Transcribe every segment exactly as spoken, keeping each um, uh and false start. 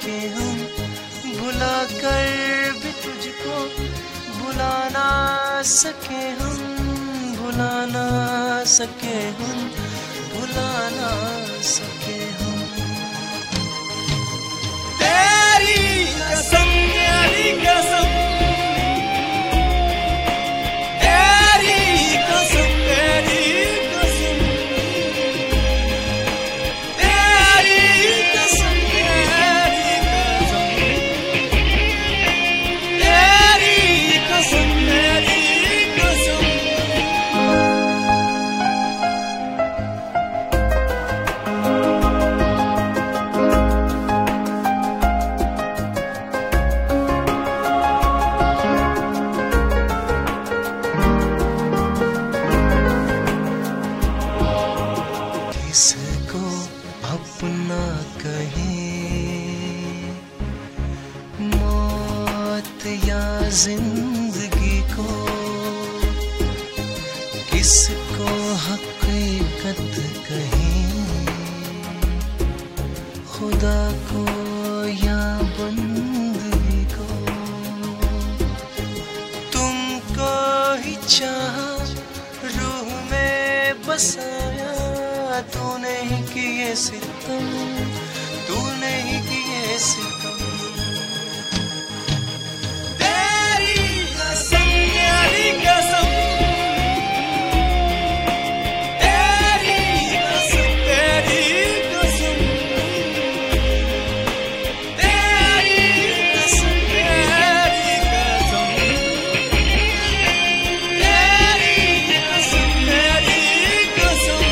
सके हम, भुला कर भी तुझको भुला ना सके हम, भुला ना सके हम, भुला ना सके हम। तेरी कसम तेरी कसम तेरी कसम तेरी कसम तेरी कसम तेरी कसम तेरी कसम। किसको अपना कहें, मौत या जिंदगी को, किसको हकीकत कहें, खुदा को या बंदगी को। तुमको ही चाहा, रूह में बसाया, तूने ही किए सितम, तूने ही किए सितम। तेरी कसम तेरी कसम तेरी कसम तेरी कसम तेरी कसम तेरी कसम तेरी कसम तेरी कसम।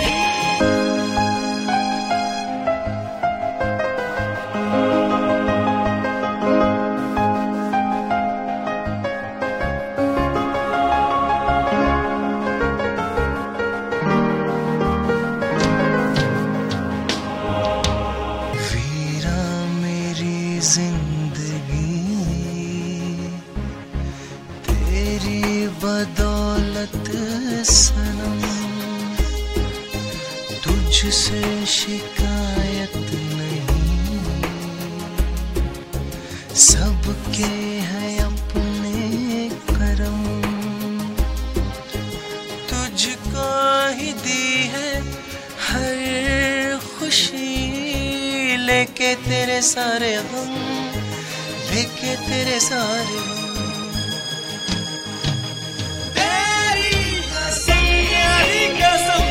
वीरा मेरी जिंदगी तेरी बदौलत सनम, तुझसे शिकायत नहीं, सबके हैं अपने करम। तुझको ही दी है हर खुशी, लेके तेरे सारे गम, लेके तेरे सारे गम। तेरी कसम तेरी कसम